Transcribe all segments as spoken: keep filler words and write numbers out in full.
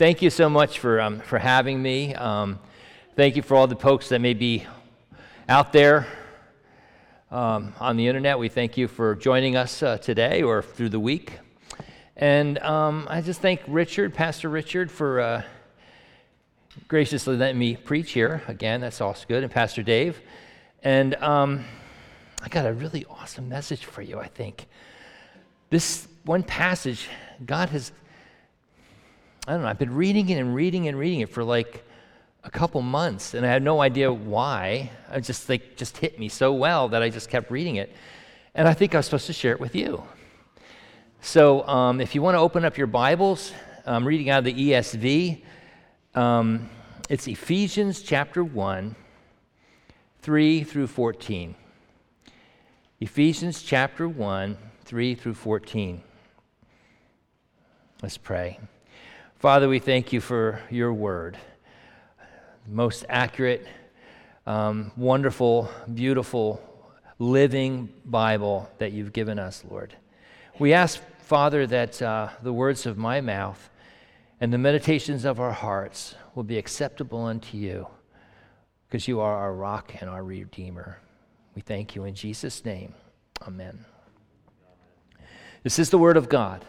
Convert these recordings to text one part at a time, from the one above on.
thank you so much for um, for having me. Um, thank you for all the folks that may be out there um, on the internet. We thank you for joining us uh, today or through the week. And um, I just thank Richard, Pastor Richard, for uh, graciously letting me preach here. Again, that's also good. And Pastor Dave. And um, I got a really awesome message for you, I think. This one passage, God has, I don't know, I've been reading it and reading and reading it for like a couple months, and I had no idea why. I just like just hit me so well that I just kept reading it. And I think I was supposed to share it with you. So um, if you want to open up your Bibles, I'm reading out of the E S V. Um, it's Ephesians chapter one, three through fourteen. Ephesians chapter one, three through fourteen. Let's pray. Father, we thank you for your word. Most accurate, um, wonderful, beautiful, living Bible that you've given us, Lord. We ask, Father, that uh, the words of my mouth and the meditations of our hearts will be acceptable unto you, because you are our rock and our Redeemer. We thank you in Jesus' name. Amen. This is the word of God.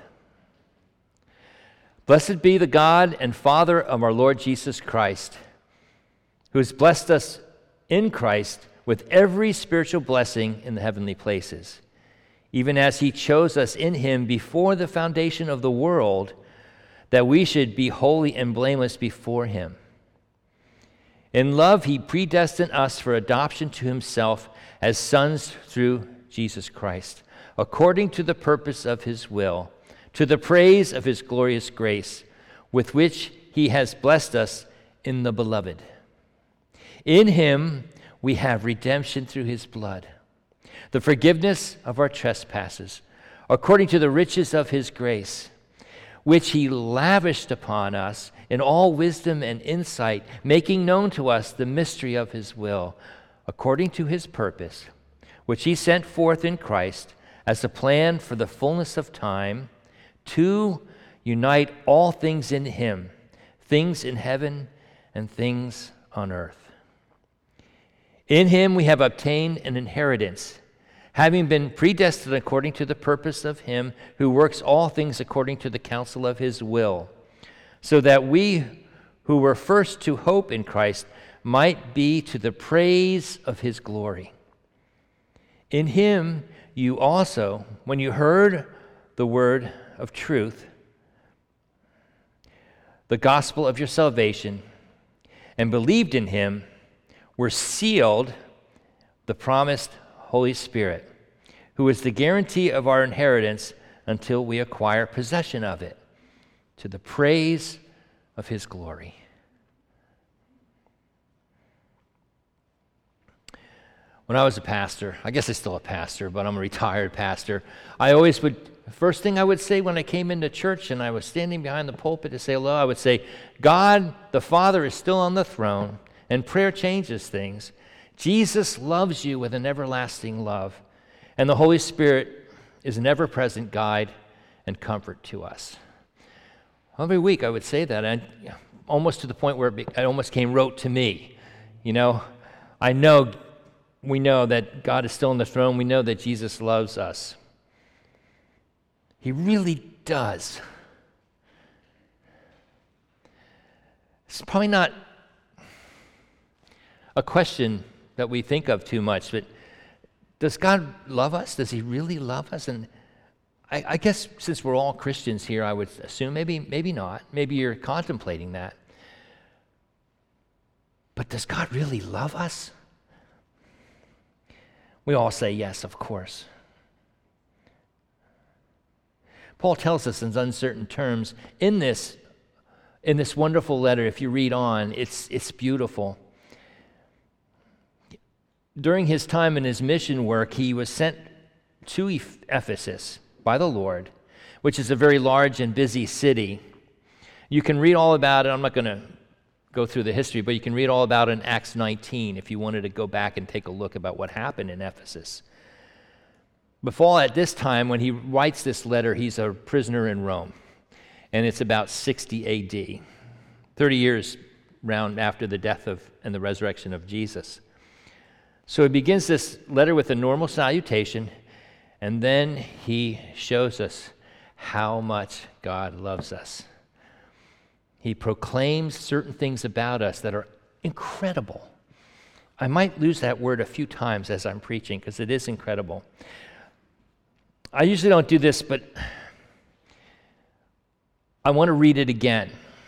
Blessed be the God and Father of our Lord Jesus Christ, who has blessed us in Christ with every spiritual blessing in the heavenly places, even as he chose us in him before the foundation of the world, that we should be holy and blameless before him. In love, he predestined us for adoption to himself as sons through Jesus Christ, according to the purpose of his will, to the praise of his glorious grace, with which he has blessed us in the beloved. In him we have redemption through his blood, the forgiveness of our trespasses, according to the riches of his grace, which he lavished upon us in all wisdom and insight, making known to us the mystery of his will, according to his purpose, which he sent forth in Christ as a plan for the fullness of time, to unite all things in him, things in heaven and things on earth. In him we have obtained an inheritance, having been predestined according to the purpose of him who works all things according to the counsel of his will, so that we who were first to hope in Christ might be to the praise of his glory. In him you also, when you heard the word of truth, the gospel of your salvation, and believed in him, were sealed the promised Holy Spirit, who is the guarantee of our inheritance until we acquire possession of it, to the praise of his glory. When I was a pastor, I guess I'm still a pastor, but I'm a retired pastor, I always would, first thing I would say when I came into church and I was standing behind the pulpit to say hello, I would say, God the Father is still on the throne, and prayer changes things. Jesus loves you with an everlasting love, and the Holy Spirit is an ever-present guide and comfort to us. Every week I would say that, and almost to the point where it almost came rote to me. You know, I know, we know that God is still on the throne. We know that Jesus loves us. He really does. It's probably not a question that we think of too much, but does God love us? Does he really love us? And I, I guess since we're all Christians here, I would assume maybe, maybe not. Maybe you're contemplating that. But does God really love us? We all say yes, of course. Paul tells us in uncertain terms in this, in this wonderful letter, if you read on, it's, it's beautiful. During his time in his mission work, he was sent to Ephesus by the Lord, which is a very large and busy city. You can read all about it. I'm not going to go through the history, but you can read all about it in Acts nineteen if you wanted to go back and take a look about what happened in Ephesus. But Paul, at this time, when he writes this letter, he's a prisoner in Rome, and it's about sixty A D. thirty years round after the death of and the resurrection of Jesus. So he begins this letter with a normal salutation, and then he shows us how much God loves us. He proclaims certain things about us that are incredible. I might lose that word a few times as I'm preaching because it is incredible. I usually don't do this, but I want to read it again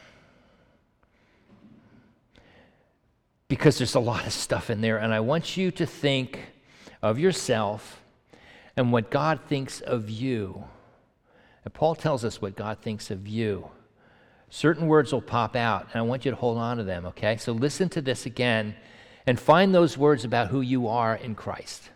because there's a lot of stuff in there, and I want you to think of yourself and what God thinks of you. And Paul tells us what God thinks of you. Certain words will pop out, and I want you to hold on to them, okay? So listen to this again and find those words about who you are in Christ.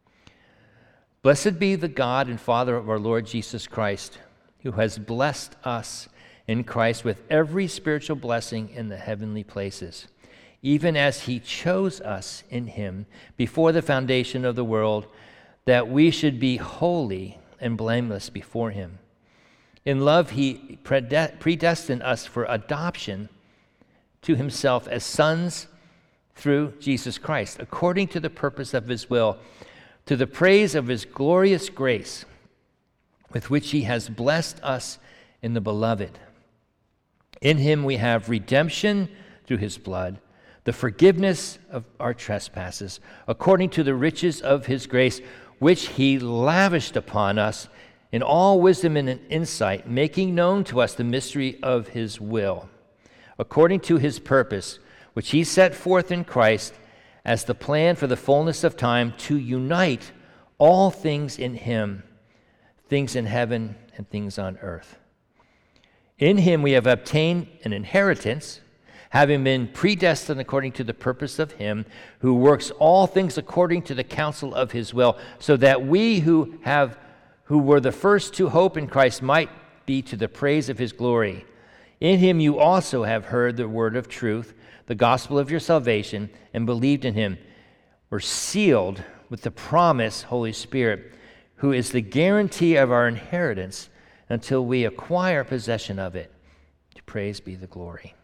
Blessed be the God and Father of our Lord Jesus Christ, who has blessed us in Christ with every spiritual blessing in the heavenly places, even as he chose us in him before the foundation of the world, that we should be holy and blameless before him. In love, he predestined us for adoption to himself as sons through Jesus Christ, according to the purpose of his will, to the praise of his glorious grace, with which he has blessed us in the beloved. In him we have redemption through his blood, the forgiveness of our trespasses, according to the riches of his grace, which he lavished upon us in all wisdom and insight, making known to us the mystery of his will, according to his purpose, which he set forth in Christ as the plan for the fullness of time, to unite all things in him, things in heaven and things on earth. In him we have obtained an inheritance, having been predestined according to the purpose of him who works all things according to the counsel of his will, so that we who have who were the first to hope in Christ might be to the praise of his glory. In him you also have heard the word of truth, the gospel of your salvation, and believed in him, were sealed with the promised Holy Spirit, who is the guarantee of our inheritance until we acquire possession of it. To praise be the glory.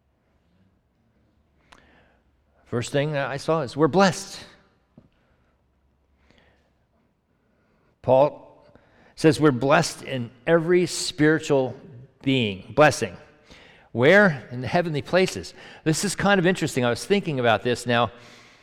First thing I saw is we're blessed. Paul says we're blessed in every spiritual being, blessing. Where? In the heavenly places. This is kind of interesting. I was thinking about this. Now,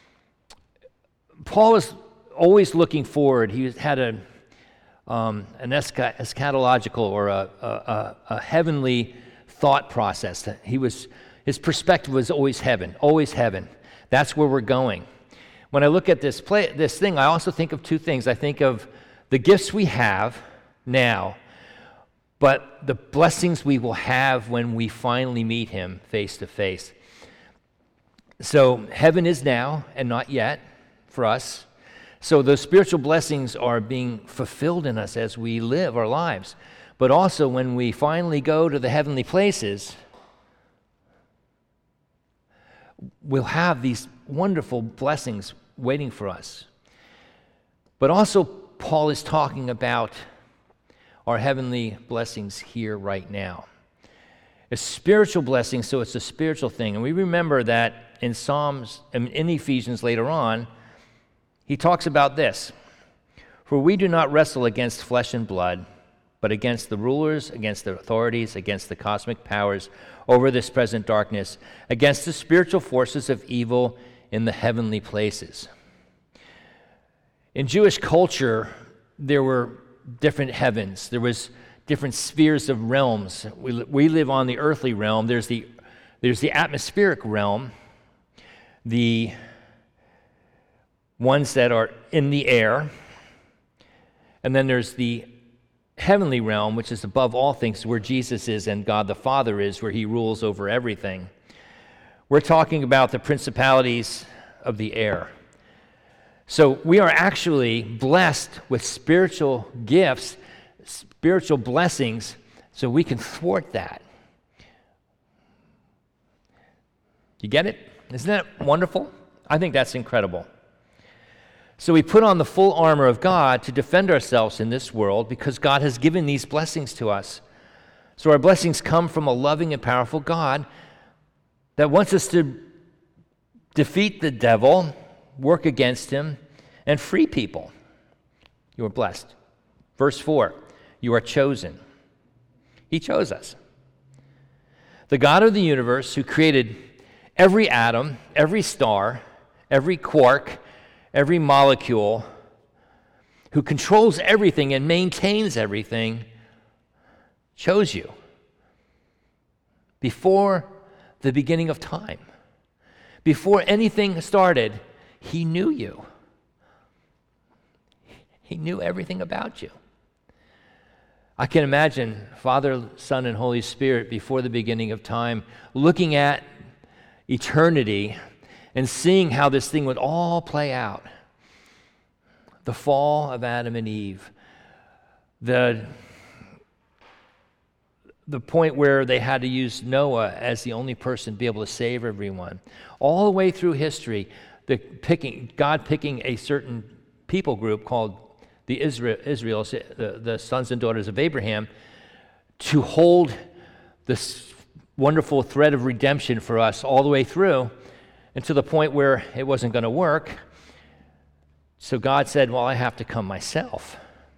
Paul was always looking forward. He had a um, an escha- eschatological or a, a, a heavenly thought process. He was his perspective was always heaven, always heaven. That's where we're going. When I look at this play, this thing, I also think of two things. I think of the gifts we have now, but the blessings we will have when we finally meet him face to face. So heaven is now and not yet for us. So those spiritual blessings are being fulfilled in us as we live our lives. But also when we finally go to the heavenly places, we'll have these wonderful blessings waiting for us. But also Paul is talking about our heavenly blessings here right now. A spiritual blessing, so it's a spiritual thing. And we remember that in Psalms, and in Ephesians later on, he talks about this. For we do not wrestle against flesh and blood, but against the rulers, against the authorities, against the cosmic powers over this present darkness, against the spiritual forces of evil in the heavenly places. In Jewish culture, there were different heavens. There was different spheres of realms. We, we live on the earthly realm. There's the, there's the atmospheric realm, the ones that are in the air, and then there's the heavenly realm, which is above all things, where Jesus is and God the Father is, where he rules over everything. We're talking about the principalities of the air. So we are actually blessed with spiritual gifts, spiritual blessings, so we can thwart that. You get it? Isn't that wonderful? I think that's incredible. So we put on the full armor of God to defend ourselves in this world because God has given these blessings to us. So our blessings come from a loving and powerful God, that wants us to defeat the devil, work against him, and free people. You are blessed. Verse four, you are chosen. He chose us. The God of the universe, who created every atom, every star, every quark, every molecule, who controls everything and maintains everything, chose you before the beginning of time. Before anything started, he knew you. He knew everything about you. I can imagine Father, Son, and Holy Spirit before the beginning of time looking at eternity and seeing how this thing would all play out. The fall of Adam and Eve, the, the point where they had to use Noah as the only person to be able to save everyone. All the way through history, the picking, God picking a certain people group called the Israel, Israel the, the sons and daughters of Abraham, to hold this wonderful thread of redemption for us all the way through, and to the point where it wasn't going to work. So God said, well, I have to come myself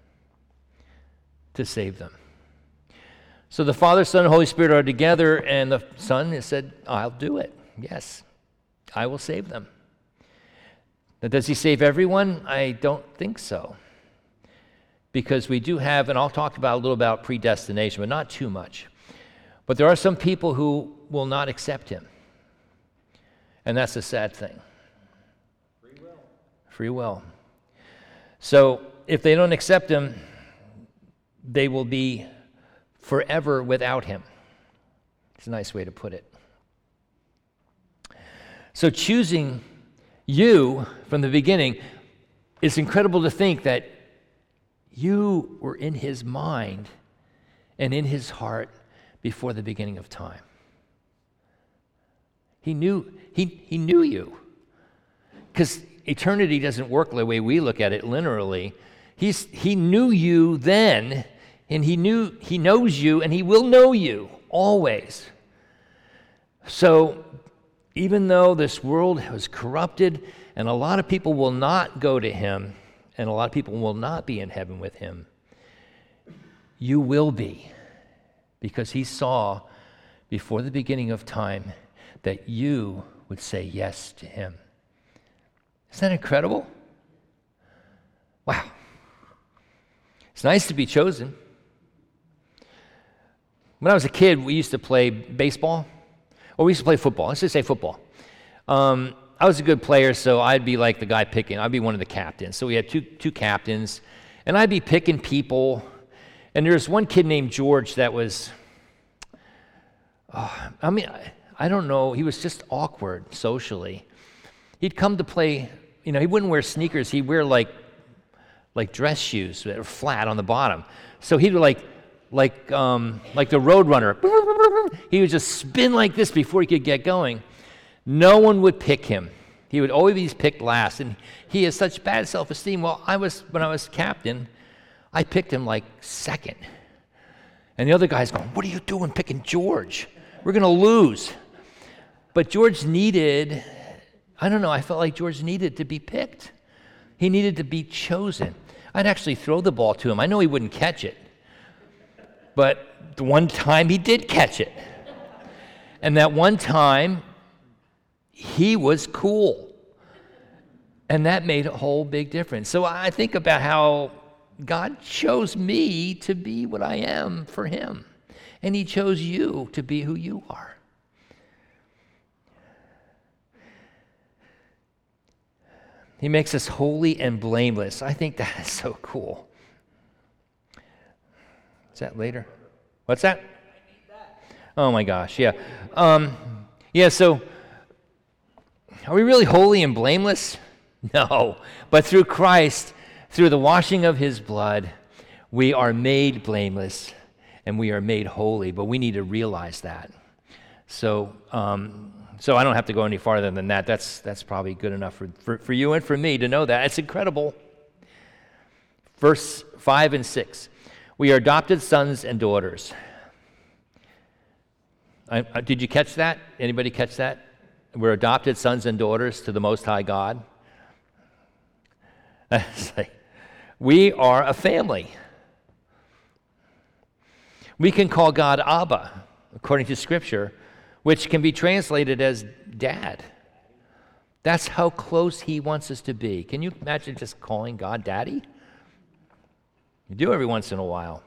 to save them. So the Father, Son, and Holy Spirit are together, and the Son has said, I'll do it. Yes, I will save them. Now, does he save everyone? I don't think so. Because we do have, and I'll talk about a little about predestination, but not too much. But there are some people who will not accept him. And that's a sad thing. Free will. Free will. So if they don't accept him, they will be forever without him. It's a nice way to put it. So choosing you from the beginning, it's incredible to think that you were in his mind and in his heart before the beginning of time. He knew, he, he knew you. Because eternity doesn't work the way we look at it linearly. He's, he knew you then, and he knew he knows you, and he will know you always. So even though this world was corrupted, and a lot of people will not go to him, and a lot of people will not be in heaven with him, you will be, because he saw before the beginning of time that you would say yes to him. Isn't that incredible? Wow. It's nice to be chosen. When I was a kid, we used to play baseball, or we used to play football. Let's just say football. Um, I was a good player, so I'd be like the guy picking. I'd be one of the captains. So we had two two captains, and I'd be picking people. And there's one kid named George that was, oh, I mean, I, I don't know. He was just awkward socially. He'd come to play, you know, he wouldn't wear sneakers. He'd wear like like dress shoes that were flat on the bottom. So he'd like like um, like the road runner. He would just spin like this before he could get going. No one would pick him. He would always be picked last, and he has such bad self-esteem. Well, I was when I was captain, I picked him like second. And the other guy's going, what are you doing picking George? We're going to lose. But George needed, I don't know, I felt like George needed to be picked. He needed to be chosen. I'd actually throw the ball to him. I know he wouldn't catch it. But the one time he did catch it. And that one time, he was cool. And that made a whole big difference. So I think about how God chose me to be what I am for him. And he chose you to be who you are. He makes us holy and blameless. I think that is so cool. Is that later? What's that? Oh my gosh, yeah. Um, yeah, so are we really holy and blameless? No. But through Christ, through the washing of his blood, we are made blameless and we are made holy, but we need to realize that. So um, so I don't have to go any farther than that. That's that's probably good enough for, for, for you and for me to know that. It's incredible. Verse five and six. We are adopted sons and daughters. I, I, did you catch that? Anybody catch that? We're adopted sons and daughters to the Most High God. It's like, we are a family. We can call God Abba, according to Scripture, which can be translated as dad. That's how close he wants us to be. Can you imagine just calling God Daddy? You do every once in a while.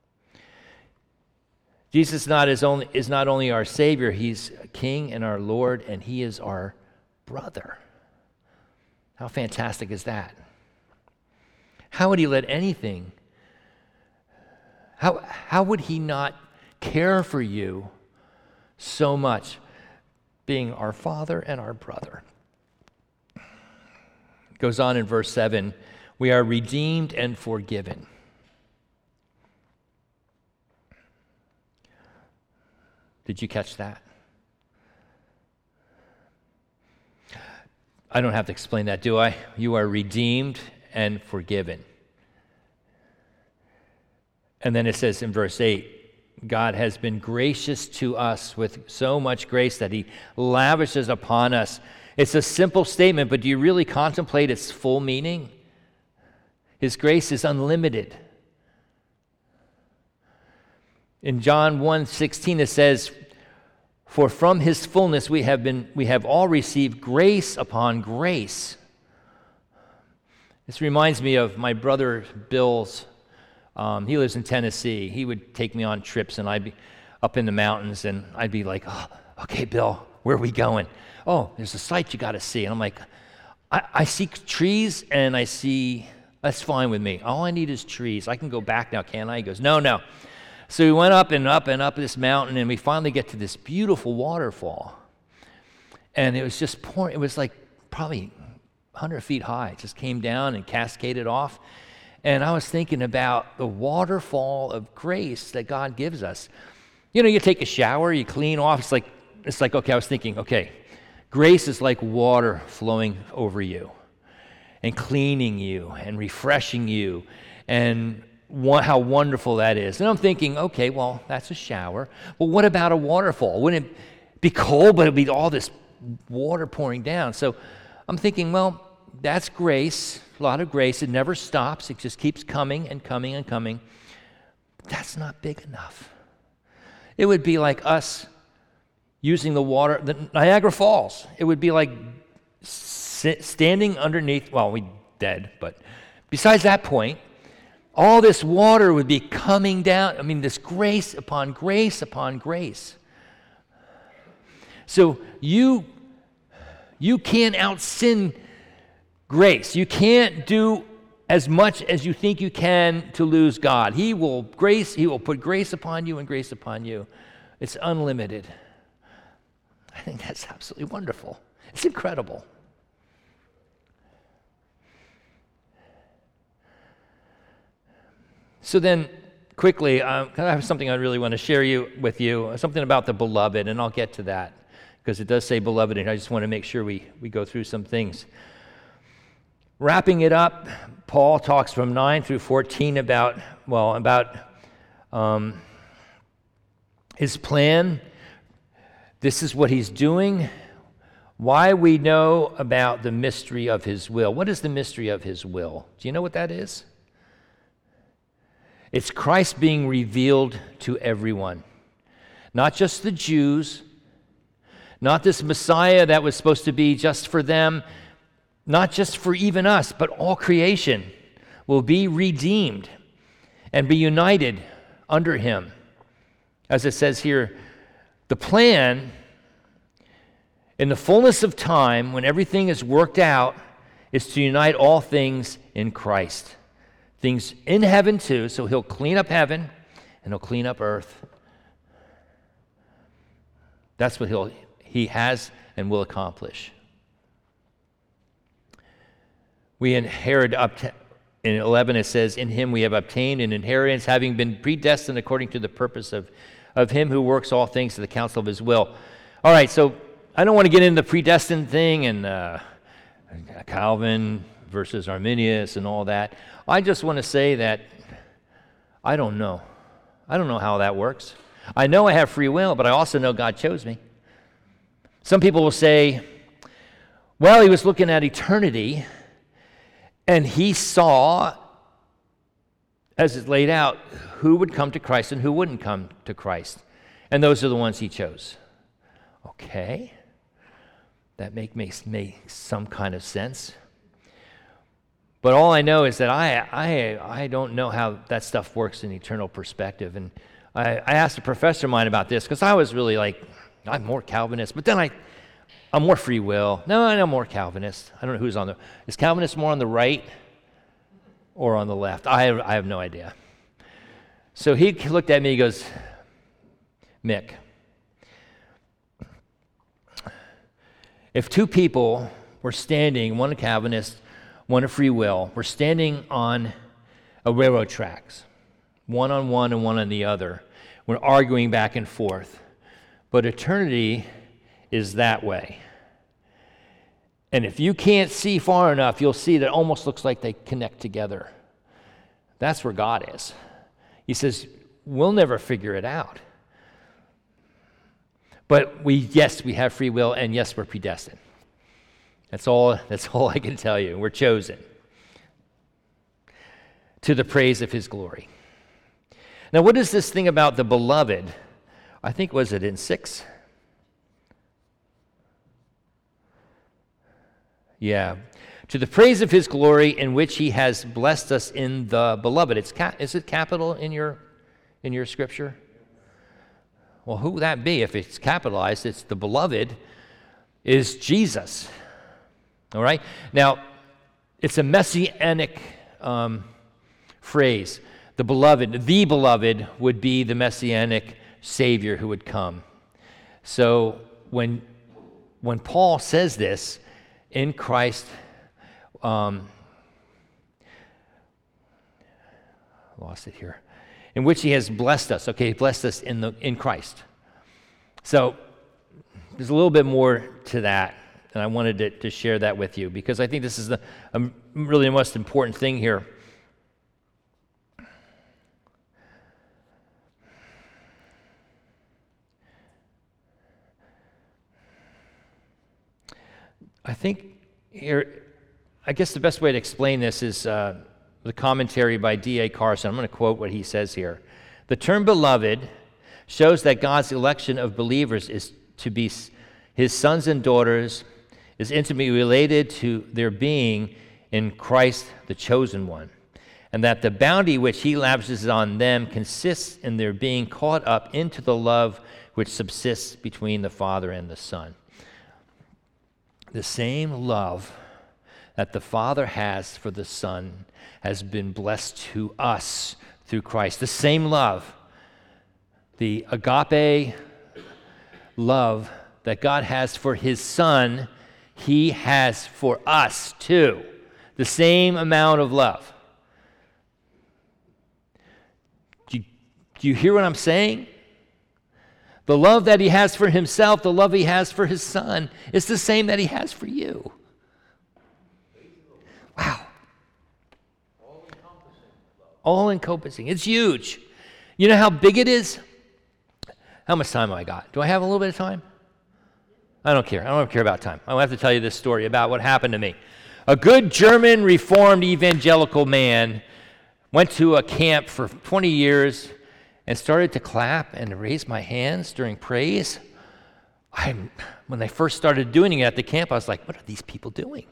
Jesus not is, only, is not only our Savior, he's King and our Lord, and he is our brother. How fantastic is that? How would he let anything, how, how would he not care for you so much, being our Father and our brother? It goes on in verse seven, we are redeemed and forgiven. Did you catch that? I don't have to explain that, do I? You are redeemed and forgiven. And then it says in verse eight, God has been gracious to us with so much grace that he lavishes upon us. It's a simple statement, but do you really contemplate its full meaning? His grace is unlimited. In John one sixteen it says, for from his fullness we have been we have all received grace upon grace. This reminds me of my brother Bill's. Um, he lives in Tennessee. He would take me on trips, and I'd be up in the mountains, and I'd be like, oh, okay, Bill, where are we going? Oh, there's a site you got to see. And I'm like, I, I see trees, and I see, that's fine with me. All I need is trees. I can go back now, can't I? He goes, no, no. So we went up and up and up this mountain, and we finally get to this beautiful waterfall. And it was just pouring. It was like probably one hundred feet high. It just came down and cascaded off. And I was thinking about the waterfall of grace that God gives us. You know, you take a shower, you clean off. It's like, it's like, okay, I was thinking, okay, grace is like water flowing over you and cleaning you and refreshing you, and how wonderful that is. And I'm thinking, okay, well, that's a shower. Well, what about a waterfall? Wouldn't it be cold, but it'd be all this water pouring down? So I'm thinking, well, that's grace, a lot of grace. It never stops. It just keeps coming and coming and coming. But that's not big enough. It would be like us using the water, the Niagara Falls. It would be like sit, standing underneath, well, we dead, but besides that point, all this water would be coming down. I mean, this grace upon grace upon grace. So you, you can't out-sin grace. You can't do as much as you think you can to lose God. He will grace, he will put grace upon you and grace upon you. It's unlimited. I think that's absolutely wonderful. It's incredible. So then, quickly, um, I have something I really want to share you with you, something about the beloved, and I'll get to that, because it does say beloved, and I just want to make sure we, we go through some things. Wrapping it up, Paul talks from nine through fourteen about, well, about um, his plan. This is what he's doing. Why we know about the mystery of his will. What is the mystery of his will? Do you know what that is? It's Christ being revealed to everyone. Not just the Jews, not this Messiah that was supposed to be just for them, not just for even us, but all creation will be redeemed and be united under him. As it says here, the plan, in the fullness of time, when everything is worked out, is to unite all things in Christ. Things in heaven too, so he'll clean up heaven and he'll clean up earth. That's what he'll, he has and will accomplish. We inherit up to, in eleven it says, in him we have obtained an inheritance, having been predestined according to the purpose of, of him who works all things to the counsel of his will. All right, so I don't want to get into the predestined thing and uh, Calvin versus Arminius and all that. I just want to say that I don't know. I don't know how that works. I know I have free will, but I also know God chose me. Some people will say, well, he was looking at eternity, and he saw, as it's laid out, who would come to Christ and who wouldn't come to Christ. And those are the ones he chose. Okay. That make, makes, makes some kind of sense. But all I know is that I, I, I don't know how that stuff works in eternal perspective. And I, I asked a professor of mine about this because I was really like, I'm more Calvinist. But then I, I'm more free will. No, I'm more Calvinist. I don't know who's on the, is Calvinist more on the right or on the left? I have, I have no idea. So he looked at me, he goes, Mick, if two people were standing, one a Calvinist, one a free will, were standing on a railroad tracks, one on one and one on the other, we're arguing back and forth, but eternity is that way. And if you can't see far enough, you'll see that it almost looks like they connect together. That's where God is. He says, we'll never figure it out. But we, yes, we have free will, and yes, we're predestined. That's all, that's all I can tell you. We're chosen to the praise of his glory. Now, what is this thing about the beloved? I think, was it in six? Yeah. To the praise of his glory in which he has blessed us in the beloved. It's ca- is it capital in your in your scripture? Well, who would that be? If it's capitalized, it's the beloved is Jesus. All right? Now, it's a messianic um, phrase. The beloved, the beloved would be the messianic Savior who would come. So when when Paul says this, in Christ, um, lost it here, in which he has blessed us. Okay, he blessed us in the in Christ. So there's a little bit more to that, and I wanted to, to share that with you because I think this is the um, really the most important thing here. I think here, I guess the best way to explain this is uh, the commentary by D A Carson. I'm going to quote what he says here. The term beloved shows that God's election of believers is to be his sons and daughters, is intimately related to their being in Christ, the chosen one, and that the bounty which he lavishes on them consists in their being caught up into the love which subsists between the Father and the Son. The same love that the Father has for the Son has been blessed to us through Christ. The same love, the agape love that God has for his Son, he has for us too. The same amount of love. Do you, do you hear what I'm saying? The love that he has for himself, the love he has for his Son, is the same that he has for you. Wow. All encompassing. It's huge. You know how big it is? How much time have I got? Do I have a little bit of time? I don't care. I don't care about time. I have to tell you this story about what happened to me. A good German Reformed evangelical man went to a camp for twenty years and started to clap and raise my hands during praise. I, when they first started doing it at the camp, I was like, what are these people doing?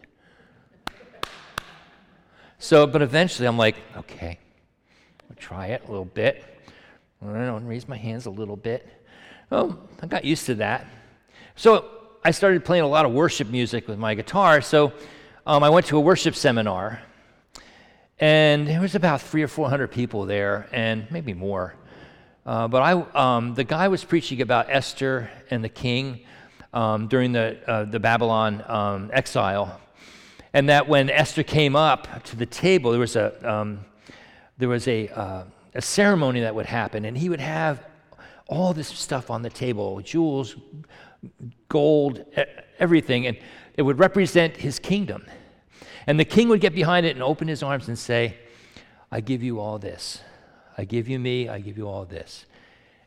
So, but eventually I'm like, okay, I'll try it a little bit. I don't raise my hands a little bit. Well, I got used to that. So I started playing a lot of worship music with my guitar. So um, I went to a worship seminar, and there was about three or four hundred people there, and maybe more. Uh, but I, um, the guy was preaching about Esther and the king um, during the uh, the Babylon um, exile, and that when Esther came up to the table, there was a um, there was a uh, a ceremony that would happen, and he would have all this stuff on the table, jewels, gold, everything, and it would represent his kingdom. And the king would get behind it and open his arms and say, "I give you all this. I give you me, I give you all this."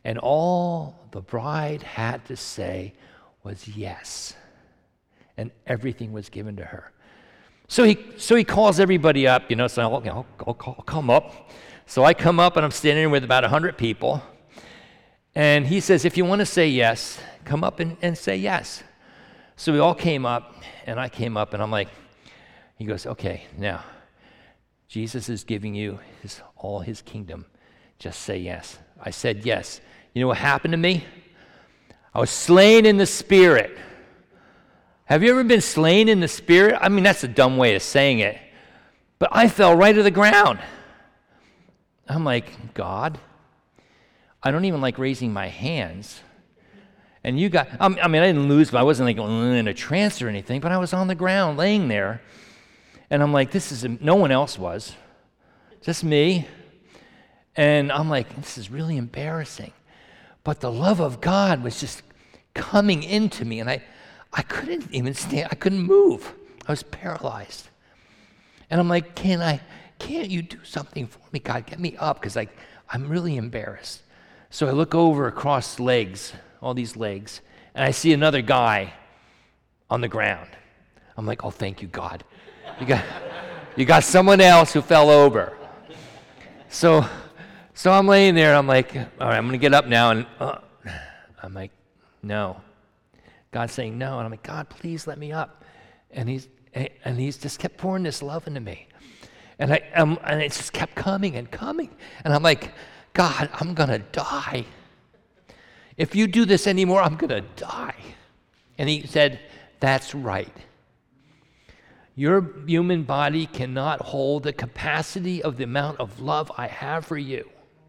And all the bride had to say was yes. And everything was given to her. So he so he calls everybody up, you know, so I'll, I'll, I'll, I'll come up. So I come up and I'm standing with about one hundred people. And he says, if you want to say yes, come up and, and say yes. So we all came up, and I came up, and I'm like, he goes, okay, now, Jesus is giving you his, all his kingdom. Just say yes. I said yes. You know what happened to me? I was slain in the Spirit. Have you ever been slain in the Spirit? I mean, that's a dumb way of saying it. But I fell right to the ground. I'm like, God, I don't even like raising my hands. And you got, I mean, I didn't lose, but I wasn't like in a trance or anything, but I was on the ground laying there. And I'm like, this is, no one else was, just me. And I'm like, this is really embarrassing. But the love of God was just coming into me, and I, I couldn't even stand, I couldn't move. I was paralyzed. And I'm like, can I, can't you do something for me, God? Get me up, because I, I'm really embarrassed. So I look over across legs, all these legs, and I see another guy on the ground. I'm like, oh, thank you, God. You got, you got someone else who fell over. So, so I'm laying there, and I'm like, all right, I'm going to get up now. And uh, I'm like, no. God's saying no. And I'm like, God, please let me up. And he's and he's just kept pouring this love into me. And I um, and it just kept coming and coming. And I'm like, God, I'm going to die. If you do this anymore, I'm going to die. And he said, that's right. Your human body cannot hold the capacity of the amount of love I have for you.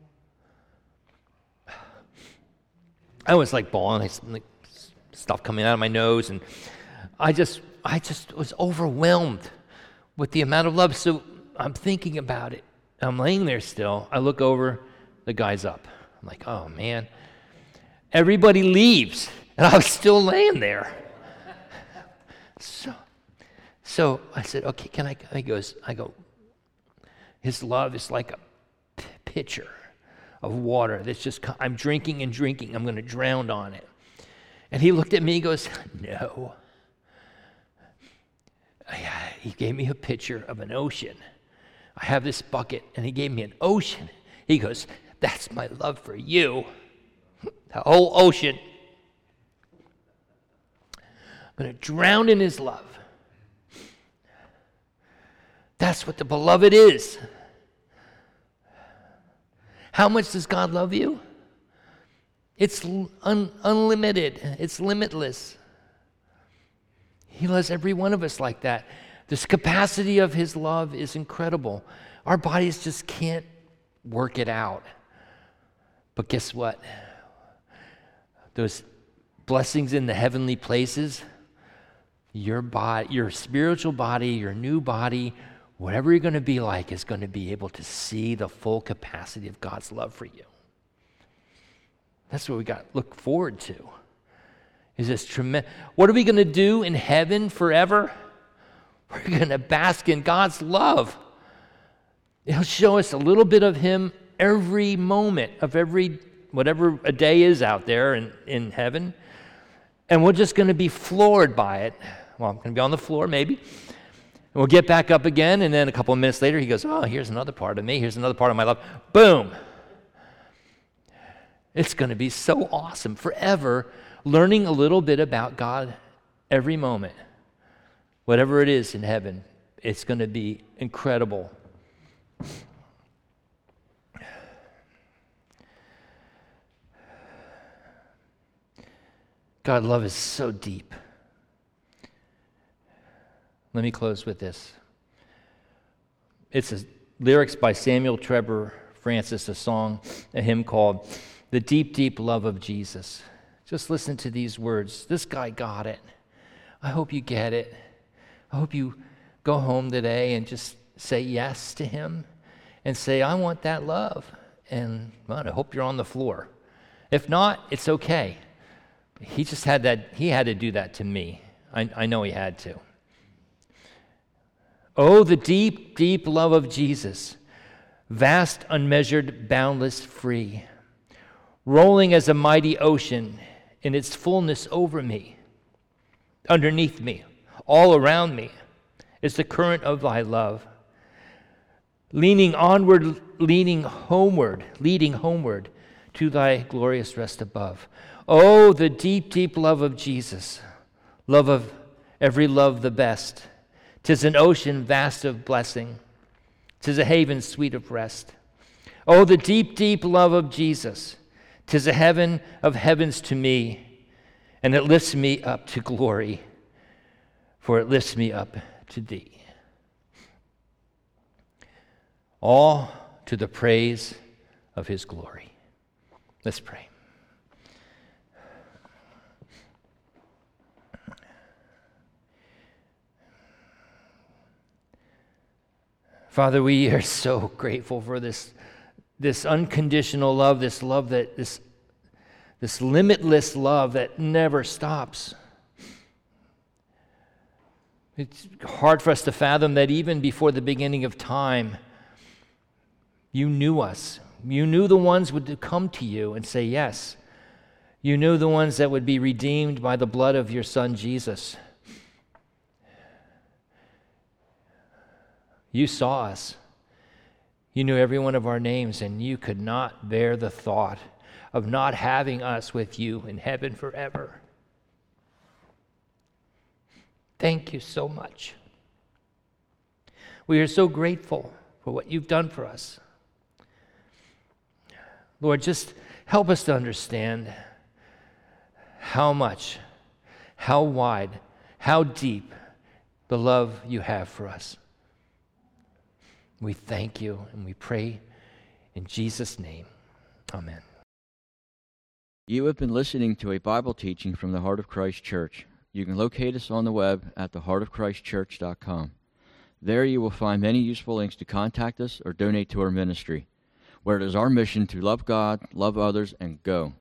I was like bawling, I, like stuff coming out of my nose, and I just, I just was overwhelmed with the amount of love. So I'm thinking about it. I'm laying there still. I look over, the guy's up. I'm like, oh man. Everybody leaves, and I was still laying there. So, so I said, okay, can I? He goes, I go. His love is like a p- pitcher of water that's just. I'm drinking and drinking. I'm going to drown on it. And he looked at me. He goes, no. He gave me a picture of an ocean. I have this bucket, and he gave me an ocean. He goes, that's my love for you. The whole ocean. I'm going to drown in his love. That's what the beloved is. How much does God love you? It's un- unlimited. It's limitless. He loves every one of us like that. This capacity of his love is incredible. Our bodies just can't work it out. But guess what? Those blessings in the heavenly places, your body, your spiritual body, your new body, whatever you're going to be like is going to be able to see the full capacity of God's love for you. That's what we got to look forward to. Is this tremendous? What are we going to do in heaven forever? We're going to bask in God's love. He'll show us a little bit of him every moment of every, whatever a day is out there in, in heaven. And we're just going to be floored by it. Well, I'm going to be on the floor maybe. And we'll get back up again, and then a couple of minutes later, he goes, oh, here's another part of me. Here's another part of my love. Boom. It's going to be so awesome forever, learning a little bit about God every moment. Whatever it is in heaven, it's going to be incredible. God's love is so deep. Let me close with this. It's a, lyrics by Samuel Trevor Francis, a song, a hymn called The Deep, Deep Love of Jesus. Just listen to these words. This guy got it. I hope you get it. I hope you go home today and just say yes to him and say, I want that love. And well, I hope you're on the floor. If not, it's okay. He just had that, he had to do that to me. I, I know he had to. Oh, the deep, deep love of Jesus, vast, unmeasured, boundless, free, rolling as a mighty ocean in its fullness over me, underneath me, all around me is the current of thy love. Leaning onward, leaning homeward, leading homeward to thy glorious rest above. Oh, the deep, deep love of Jesus, love of every love the best. 'Tis an ocean vast of blessing. 'Tis a haven sweet of rest. Oh, the deep, deep love of Jesus. 'Tis a heaven of heavens to me, and it lifts me up to glory, for it lifts me up to thee. All to the praise of his glory. Let's pray. Father, we are so grateful for this, this unconditional love, this love that this, this limitless love that never stops. It's hard for us to fathom that even before the beginning of time, you knew us. You knew the ones would come to you and say yes. You knew the ones that would be redeemed by the blood of your Son, Jesus. You saw us. You knew every one of our names, and you could not bear the thought of not having us with you in heaven forever. Thank you so much. We are so grateful for what you've done for us. Lord, just help us to understand how much, how wide, how deep the love you have for us. We thank you and we pray in Jesus' name. Amen. You have been listening to a Bible teaching from the Heart of Christ Church. You can locate us on the web at the heart of christ church dot com. There you will find many useful links to contact us or donate to our ministry, where it is our mission to love God, love others, and go.